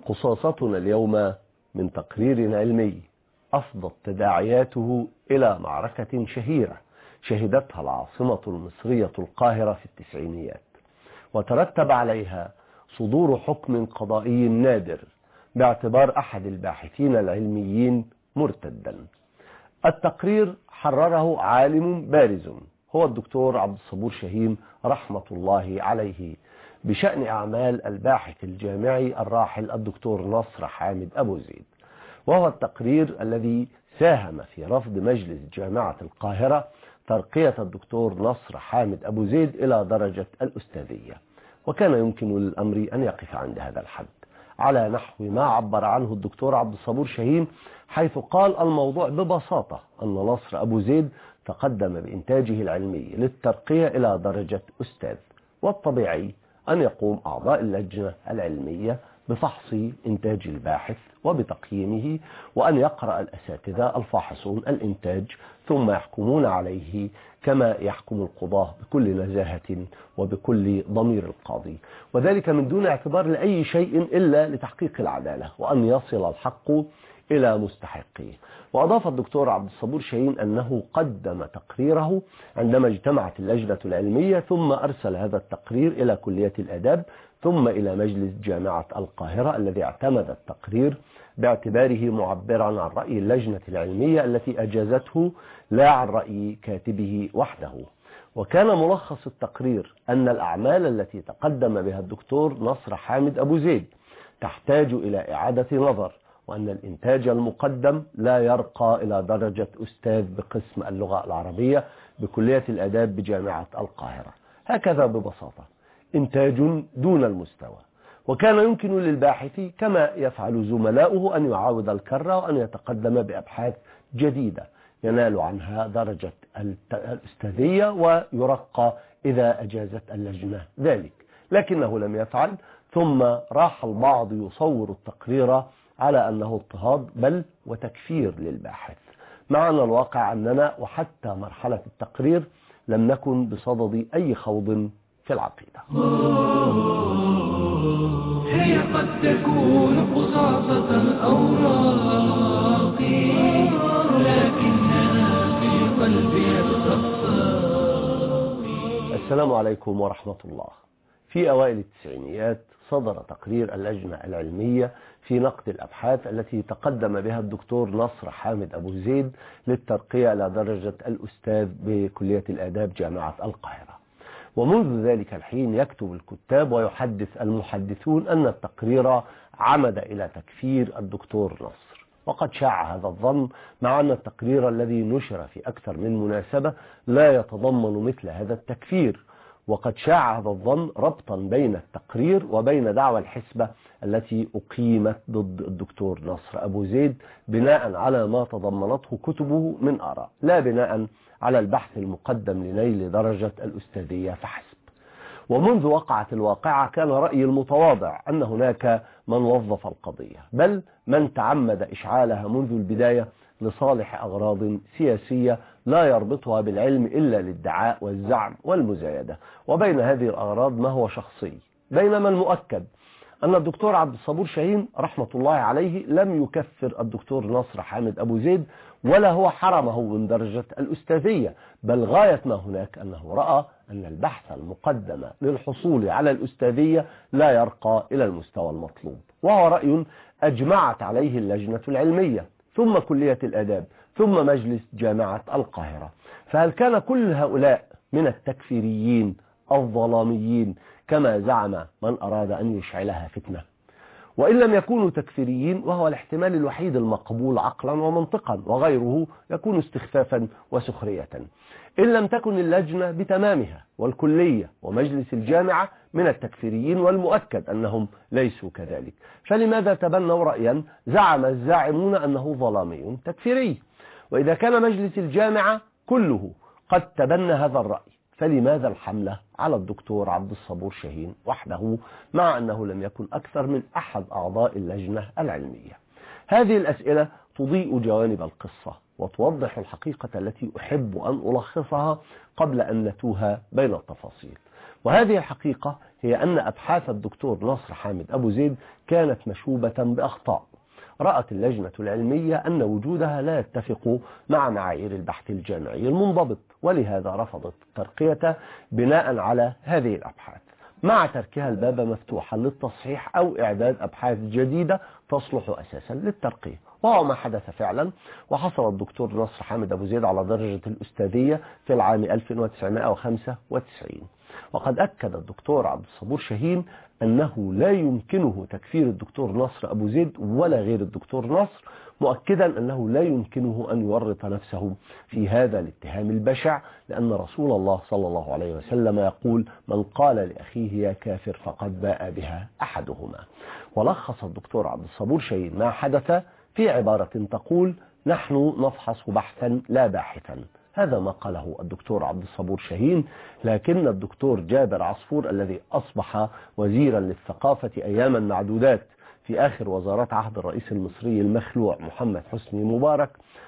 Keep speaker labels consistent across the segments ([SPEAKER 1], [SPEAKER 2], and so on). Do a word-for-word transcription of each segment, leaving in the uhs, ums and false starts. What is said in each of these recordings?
[SPEAKER 1] قصاصتنا اليوم من تقرير علمي أفضت تداعياته إلى معركة شهيرة شهدتها العاصمة المصرية القاهرة في التسعينيات، وترتب عليها صدور حكم قضائي نادر باعتبار أحد الباحثين العلميين مرتدا. التقرير حرره عالم بارز هو الدكتور عبد الصبور شاهين رحمة الله عليه بشأن أعمال الباحث الجامعي الراحل الدكتور نصر حامد أبو زيد، وهو التقرير الذي ساهم في رفض مجلس جامعة القاهرة ترقية الدكتور نصر حامد أبو زيد إلى درجة الأستاذية، وكان يمكن للأمر أن يقف عند هذا الحد على نحو ما عبر عنه الدكتور عبد الصبور شاهين، حيث قال الموضوع ببساطة أن نصر أبو زيد تقدم بإنتاجه العلمي للترقية إلى درجة أستاذ، والطبيعي أن يقوم أعضاء اللجنة العلمية بفحص إنتاج الباحث وبتقييمه، وأن يقرأ الأساتذة الفاحصون الإنتاج ثم يحكمون عليه كما يحكم القضاة بكل نزاهة وبكل ضمير القاضي، وذلك من دون اعتبار لأي شيء إلا لتحقيق العدالة وأن يصل الحق إلى مستحقيه. وأضاف الدكتور عبد الصبور شاهين أنه قدم تقريره عندما اجتمعت اللجنة العلمية، ثم أرسل هذا التقرير إلى كلية الآداب ثم إلى مجلس جامعة القاهرة الذي اعتمد التقرير باعتباره معبرا عن رأي اللجنة العلمية التي أجازته لا عن رأي كاتبه وحده. وكان ملخص التقرير أن الأعمال التي تقدم بها الدكتور نصر حامد أبو زيد تحتاج إلى إعادة نظر، وأن الإنتاج المقدم لا يرقى إلى درجة أستاذ بقسم اللغة العربية بكلية الآداب بجامعة القاهرة. هكذا ببساطة إنتاج دون المستوى، وكان يمكن للباحث كما يفعل زملاؤه أن يعاود الكرة وأن يتقدم بأبحاث جديدة ينال عنها درجة الأستاذية ويرقى إذا أجازت اللجنة ذلك، لكنه لم يفعل، ثم راح البعض يصور التقرير على أنه اضطهاد بل وتكفير للباحث، مع أن الواقع أننا وحتى مرحلة التقرير لم نكن بصدد أي خوض في العقيدة.
[SPEAKER 2] هي قد تكون قصاصة الأوراق لكنها في قلبي الصفصاق.
[SPEAKER 1] السلام عليكم ورحمة الله. في أوائل التسعينيات صدر تقرير اللجنة العلمية في نقد الأبحاث التي تقدم بها الدكتور نصر حامد أبو زيد للترقية إلى درجة الأستاذ بكلية الآداب جامعة القاهرة. ومنذ ذلك الحين يكتب الكتاب ويحدث المحدثون أن التقرير عمد إلى تكفير الدكتور نصر، وقد شاع هذا الظن، مع أن التقرير الذي نشر في أكثر من مناسبة لا يتضمن مثل هذا التكفير. وقد شاع هذا الظن ربطا بين التقرير وبين دعوى الحسبة التي أقيمت ضد الدكتور نصر أبو زيد بناء على ما تضمنته كتبه من آراء، لا بناء على البحث المقدم لنيل درجة الأستاذية فحسب. ومنذ وقعت الواقعة كان رأيي المتواضع أن هناك من وظف القضية، بل من تعمد إشعالها منذ البداية لصالح أغراض سياسية لا يربطها بالعلم إلا للادعاء والزعم والمزايدة، وبين هذه الأغراض ما هو شخصي، بينما المؤكد أن الدكتور عبد الصبور شاهين رحمة الله عليه لم يكفر الدكتور نصر حامد أبو زيد ولا هو حرمه من درجة الأستاذية، بل غاية ما هناك أنه رأى أن البحث المقدم للحصول على الأستاذية لا يرقى إلى المستوى المطلوب، وهو رأي أجمعت عليه اللجنة العلمية ثم كلية الآداب ثم مجلس جامعة القاهرة. فهل كان كل هؤلاء من التكفيريين الظلاميين كما زعم من أراد أن يشعلها فتنة؟ وإن لم يكونوا تكفيريين، وهو الاحتمال الوحيد المقبول عقلا ومنطقا، وغيره يكون استخفافا وسخرية. إن لم تكن اللجنة بتمامها والكلية ومجلس الجامعة من التكفيريين، والمؤكد أنهم ليسوا كذلك، فلماذا تبنوا رأيا زعم الزاعمون أنه ظلامي تكفيري؟ وإذا كان مجلس الجامعة كله قد تبنى هذا الرأي، فلماذا الحملة على الدكتور عبد الصبور شاهين وحده، مع أنه لم يكن أكثر من أحد أعضاء اللجنة العلمية؟ هذه الأسئلة تضيء جوانب القصة وتوضح الحقيقة التي أحب أن ألخصها قبل أن نتوه بين التفاصيل. وهذه الحقيقة هي أن أبحاث الدكتور نصر حامد أبو زيد كانت مشوبة بأخطاء. رأت اللجنة العلمية أن وجودها لا يتفق مع معايير البحث الجامعي المنضبط، ولهذا رفضت الترقية بناء على هذه الأبحاث، مع تركها الباب مفتوحا للتصحيح أو إعداد أبحاث جديدة تصلح أساسا للترقية، وهو ما حدث فعلا. وحصل الدكتور نصر حامد أبو زيد على درجة الأستاذية في العام ألف وتسعمائة وخمسة وتسعين. وقد أكد الدكتور عبد الصبور شاهين أنه لا يمكنه تكفير الدكتور نصر أبو زيد ولا غير الدكتور نصر، مؤكدا أنه لا يمكنه أن يورط نفسه في هذا الاتهام البشع، لأن رسول الله صلى الله عليه وسلم يقول: من قال لأخيه يا كافر فقد باء بها أحدهما. ولخص الدكتور عبد الصبور شاهين ما حدث في عبارة تقول: نحن نفحص بحثا لا باحثا. هذا ما قاله الدكتور عبد الصبور شاهين، لكن الدكتور جابر عصفور الذي أصبح وزيرا للثقافة أياما معدودات في آخر وزارات عهد الرئيس المصري المخلوع محمد حسني مبارك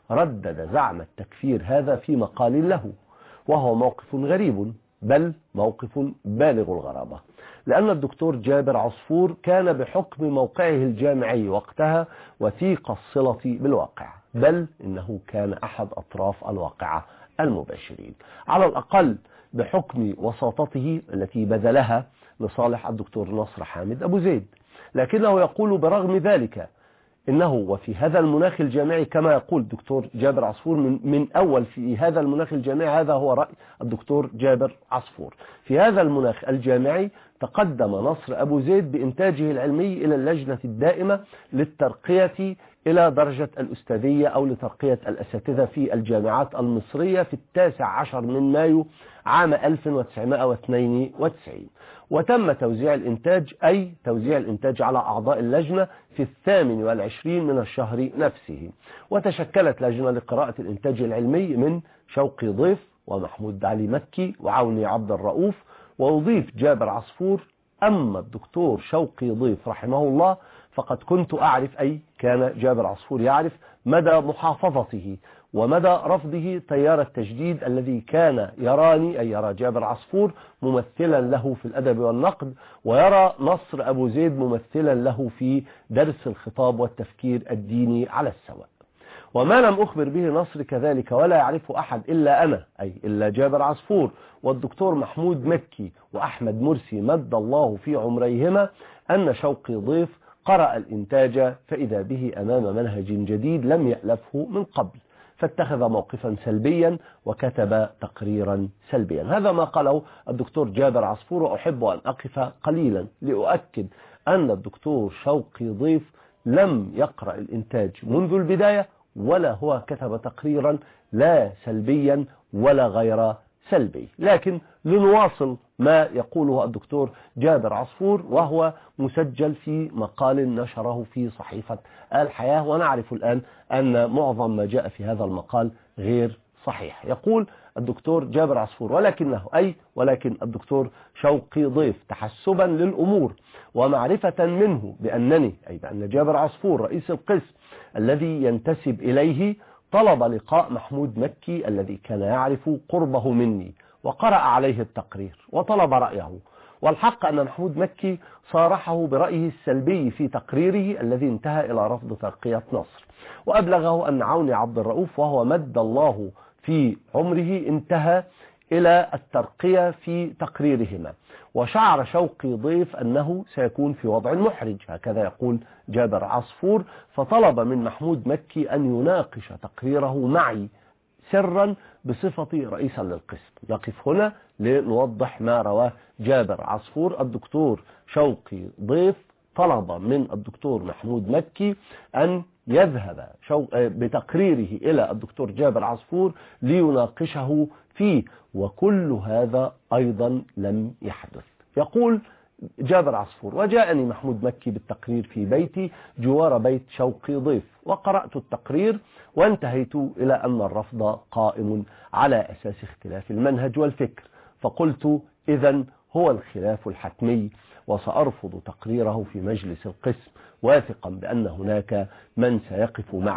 [SPEAKER 1] ردد زعم التكفير هذا في مقال له، وهو موقف غريب، بل موقف بالغ الغرابة، لأن الدكتور جابر عصفور كان بحكم موقعه الجامعي وقتها وثيق الصلة بالواقع، بل إنه كان أحد أطراف الواقعة المباشرين، على الأقل بحكم وساطته التي بذلها لصالح الدكتور نصر حامد أبو زيد. لكنه يقول برغم ذلك إنه وفي هذا المناخ الجامعي، كما يقول الدكتور جابر عصفور من, من أول في هذا المناخ الجامعي، هذا هو رأي الدكتور جابر عصفور، في هذا المناخ الجامعي تقدم نصر أبو زيد بإنتاجه العلمي إلى اللجنة الدائمة للترقية إلى درجة الأستاذية أو لترقية الأساتذة في الجامعات المصرية في التاسع عشر من مايو عام ألف وتسعمائة واثنين وتسعين، وتم توزيع الإنتاج أي توزيع الإنتاج على أعضاء اللجنة في الثامن والعشرين من الشهر نفسه. وتشكلت لجنة لقراءة الإنتاج العلمي من شوقي ضيف ومحمود علي مكي وعوني عبد الرؤوف، ويضيف جابر عصفور: أما الدكتور شوقي ضيف رحمه الله فقد كنت أعرف، أي كان جابر عصفور يعرف مدى محافظته ومدى رفضه تيار التجديد الذي كان يراني، أي يرى جابر عصفور ممثلا له في الأدب والنقد، ويرى نصر أبو زيد ممثلا له في درس الخطاب والتفكير الديني على السواء. وما لم أخبر به نصر كذلك ولا يعرف أحد إلا أنا، أي إلا جابر عصفور والدكتور محمود مكي وأحمد مرسي مد الله في عمريهما، أن شوقي ضيف قرأ الإنتاج فإذا به أمام منهج جديد لم يألفه من قبل، فاتخذ موقفا سلبيا وكتب تقريرا سلبيا. هذا ما قاله الدكتور جابر عصفور. وأحب أن أقف قليلا لأؤكد أن الدكتور شوقي ضيف لم يقرأ الإنتاج منذ البداية، ولا هو كتب تقريرا لا سلبيا ولا غير سلبي. لكن لنواصل ما يقوله الدكتور جابر عصفور، وهو مسجل في مقال نشره في صحيفة الحياة، ونعرف الآن أن معظم ما جاء في هذا المقال غير صحيح. يقول الدكتور جابر عصفور: ولكنه أي ولكن الدكتور شوقي ضيف تحسبا للأمور ومعرفة منه بأنني، أي بأن جابر عصفور رئيس القسم الذي ينتسب إليه، طلب لقاء محمود مكي الذي كان يعرف قربه مني وقرأ عليه التقرير وطلب رأيه. والحق أن محمود مكي صارحه برأيه السلبي في تقريره الذي انتهى إلى رفض ترقية نصر، وأبلغه أن عوني عبد الرؤوف وهو مد الله في عمره انتهى إلى الترقية في تقريرهما. وشعر شوقي ضيف أنه سيكون في وضع محرج، هكذا يقول جابر عصفور، فطلب من محمود مكي أن يناقش تقريره معي سرا بصفتي رئيسا للقسم. نقف هنا لنوضح ما رواه جابر عصفور. الدكتور شوقي ضيف طلب من الدكتور محمود مكي أن يذهب بتقريره إلى الدكتور جابر عصفور ليناقشه فيه، وكل هذا أيضا لم يحدث. يقول جابر عصفور: وجاءني محمود مكي بالتقرير في بيتي جوار بيت شوقي ضيف، وقرأت التقرير وانتهيت إلى أن الرفض قائم على أساس اختلاف المنهج والفكر، فقلت إذن هو الخلاف الحتمي، وسأرفض تقريره في مجلس القسم، واثقا بأن هناك من سيقف معي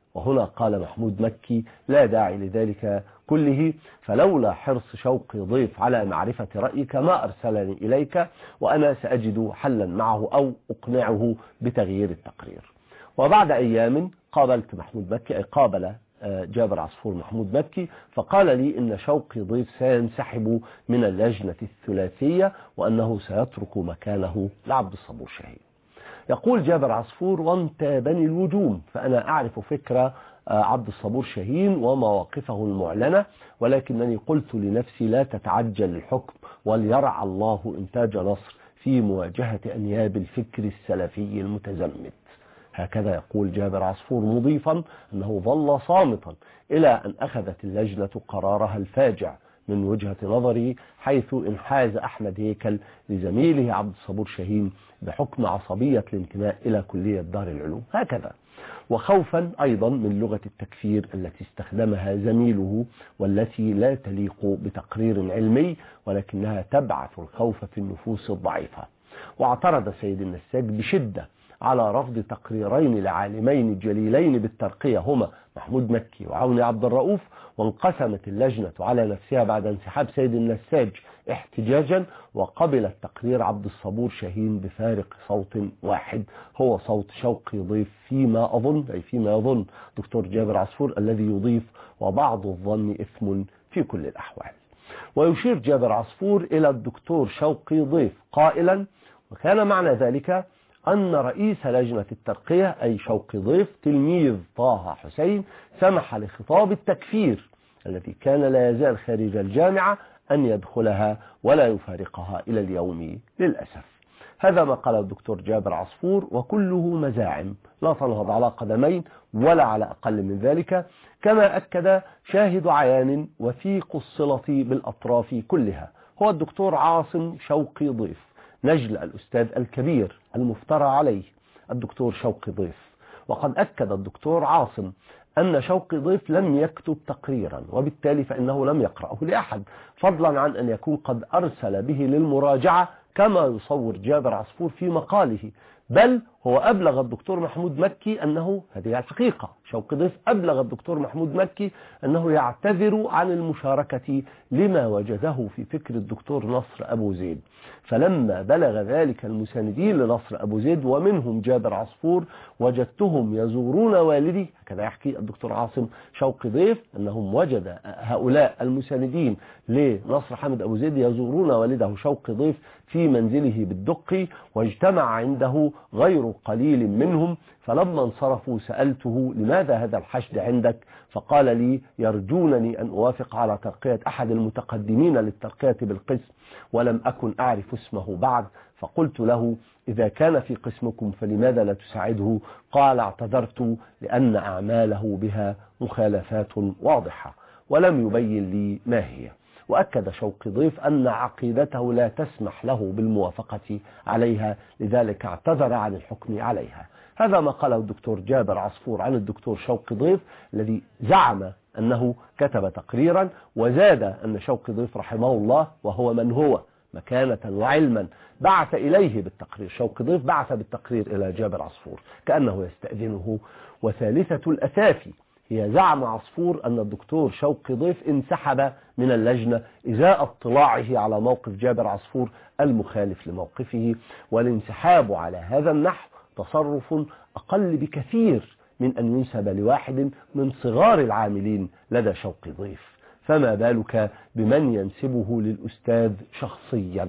[SPEAKER 1] وهنا قال محمود مكي: لا داعي لذلك كله، فلولا حرص شوقي ضيف على معرفة رأيك ما أرسلني إليك، وأنا سأجد حلا معه أو أقنعه بتغيير التقرير. وبعد أيام قابلت محمود مكي، أي قابل جابر عصفور محمود مكي، فقال لي إن شوقي ضيف سينسحب من اللجنة الثلاثية وأنه سيترك مكانه لعبد الصبور شاهين. يقول جابر عصفور: وانتابني الوجوم، فأنا أعرف فكرة عبد الصبور شاهين ومواقفه المعلنة، ولكنني قلت لنفسي لا تتعجل الحكم، وليرعى الله إنتاج نصر في مواجهة أنياب الفكر السلفي المتزمت. هكذا يقول جابر عصفور، مضيفا أنه ظل صامتا إلى أن أخذت اللجنة قرارها الفاجع من وجهة نظري، حيث انحاز أحمد هيكل لزميله عبد الصبور شاهين بحكم عصبية الانتماء إلى كلية دار العلوم. هكذا، وخوفا أيضا من لغة التكفير التي استخدمها زميله، والتي لا تليق بتقرير علمي، ولكنها تبعث الخوف في النفوس الضعيفة. واعترض سيد النساج بشدة على رفض تقريرين لعالمين جليلين بالترقية هما محمود مكي وعوني عبد الرؤوف، وانقسمت اللجنة على نفسها بعد انسحاب سيد النساج احتجاجا، وقبلت تقرير عبد الصبور شاهين بفارق صوت واحد، هو صوت شوقي ضيف فيما أظن، أي فيما يظن دكتور جابر عصفور الذي يضيف: وبعض الظن إثم في كل الأحوال. ويشير جابر عصفور إلى الدكتور شوقي ضيف قائلا: وكان معنى ذلك أن رئيس لجنة الترقية أي شوقي ضيف تلميذ طه حسين سمح لخطاب التكفير الذي كان لا يزال خارج الجامعة أن يدخلها ولا يفارقها إلى اليوم للأسف. هذا ما قال الدكتور جابر عصفور، وكله مزاعم لا تنهض على قدمين ولا على أقل من ذلك، كما أكد شاهد عيان وثيق الصلة بالأطراف كلها هو الدكتور عاصم شوقي ضيف، نجل الأستاذ الكبير المفترى عليه الدكتور شوقي ضيف. وقد أكد الدكتور عاصم أن شوقي ضيف لم يكتب تقريرا، وبالتالي فإنه لم يقرأه لأحد، فضلا عن أن يكون قد أرسل به للمراجعة كما يصور جابر عصفور في مقاله، بل هو أبلغ الدكتور محمود مكي أنه، هذه الحقيقة، شوقي ضيف أبلغ الدكتور محمود مكي أنه يعتذر عن المشاركة لما وجده في فكر الدكتور نصر أبو زيد. فلما بلغ ذلك المساندين لنصر أبو زيد ومنهم جابر عصفور، وجدتهم يزورون والدي، هكذا يحكي الدكتور عاصم شوقي ضيف أنهم وجد هؤلاء المساندين لنصر حامد أبو زيد يزورون والده شوقي ضيف في منزله بالدقي، واجتمع عنده غير قليل منهم. فلما انصرفوا سألته: لماذا هذا الحشد عندك؟ فقال لي: يرجونني أن أوافق على ترقية أحد المتقدمين للترقية بالقسم، ولم أكن أعرف اسمه بعد. فقلت له: إذا كان في قسمكم فلماذا لا تساعده؟ قال: اعتذرت لأن أعماله بها مخالفات واضحة، ولم يبين لي ما هي. وأكد شوقي ضيف أن عقيدته لا تسمح له بالموافقة عليها، لذلك اعتذر عن الحكم عليها. هذا ما قاله الدكتور جابر عصفور عن الدكتور شوقي ضيف الذي زعم أنه كتب تقريرا، وزاد أن شوقي ضيف رحمه الله وهو من هو مكانة وعلما بعث إليه بالتقرير. شوقي ضيف بعث بالتقرير إلى جابر عصفور كأنه يستأذنه. وثالثة الأسافي هي زعم عصفور أن الدكتور شوقي ضيف انسحب من اللجنة إزاء اطلاعه على موقف جابر عصفور المخالف لموقفه، والانسحاب على هذا النحو تصرف أقل بكثير من أن ينسب لواحد من صغار العاملين لدى شوقي ضيف، فما بالك بمن ينسبه للأستاذ شخصيا.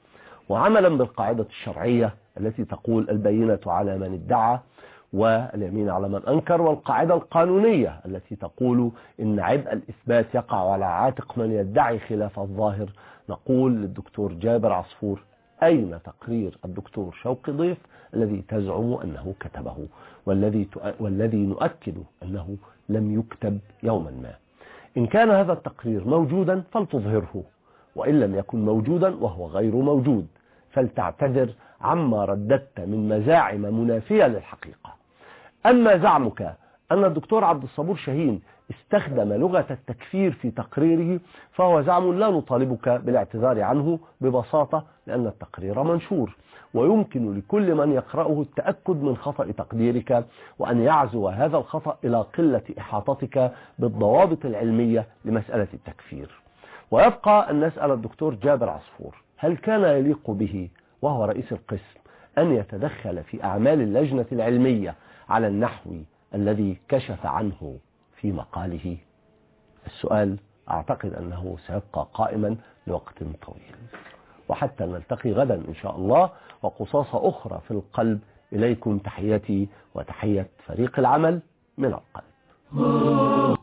[SPEAKER 1] وعملا بالقاعدة الشرعية التي تقول: البينة على من ادعى واليمين على من أنكر، والقاعدة القانونية التي تقول إن عبء الإثبات يقع على عاتق من يدعي خلاف الظاهر، نقول للدكتور جابر عصفور: أين تقرير الدكتور شوقي ضيف الذي تزعم أنه كتبه، والذي والذي نؤكد أنه لم يكتب يوما ما؟ إن كان هذا التقرير موجودا فلتظهره، وإن لم يكن موجودا وهو غير موجود فلتعتذر عما رددت من مزاعم منافية للحقيقة. أما زعمك أن الدكتور عبد الصبور شاهين استخدم لغة التكفير في تقريره فهو زعم لا نطالبك بالاعتذار عنه ببساطة، لأن التقرير منشور، ويمكن لكل من يقرأه التأكد من خطأ تقديرك، وأن يعزو هذا الخطأ إلى قلة إحاطتك بالضوابط العلمية لمسألة التكفير. ويبقى أن نسأل الدكتور جابر عصفور هل كان يليق به وهو رئيس القسم أن يتدخل في أعمال اللجنة العلمية على النحو الذي كشف عنه في مقاله؟ السؤال أعتقد أنه سيبقى قائما لوقت طويل. وحتى نلتقي غدا إن شاء الله وقصاصة أخرى في القلب، إليكم تحياتي وتحية فريق العمل من القلب.